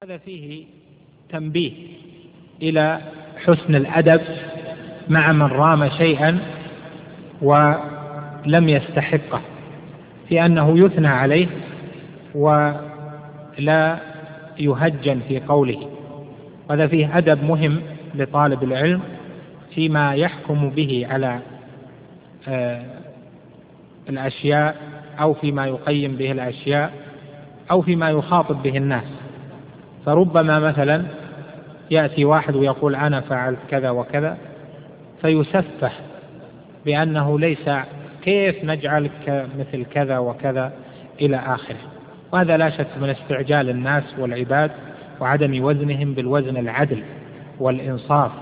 هذا فيه تنبيه إلى حسن الأدب مع من رام شيئا ولم يستحقه، في أنه يثنى عليه ولا يهجن في قوله. هذا فيه أدب مهم لطالب العلم فيما يحكم به على الأشياء أو فيما يقيم به الأشياء أو فيما يخاطب به الناس. فربما مثلا يأتي واحد ويقول أنا فعلت كذا وكذا، فيسفه بأنه ليس، كيف نجعلك مثل كذا وكذا إلى آخره. وهذا لا شك من استعجال الناس والعباد وعدم وزنهم بالوزن العدل والإنصاف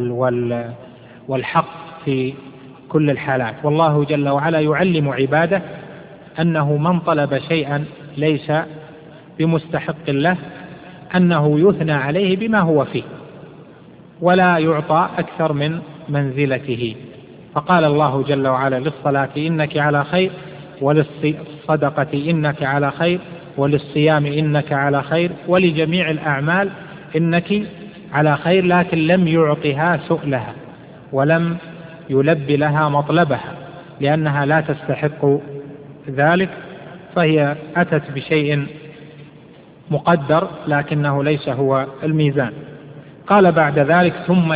والحق في كل الحالات. والله جل وعلا يعلم عباده أنه من طلب شيئا ليس بمستحق له أنه يثنى عليه بما هو فيه ولا يعطى أكثر من منزلته. فقال الله جل وعلا للصلاة إنك على خير، وللصدقة إنك على خير، وللصيام إنك على خير، ولجميع الأعمال إنك على خير، لكن لم يعطها سؤلها ولم يلب لها مطلبها لأنها لا تستحق ذلك، فهي أتت بشيء مقدر لكنه ليس هو الميزان. قال بعد ذلك ثم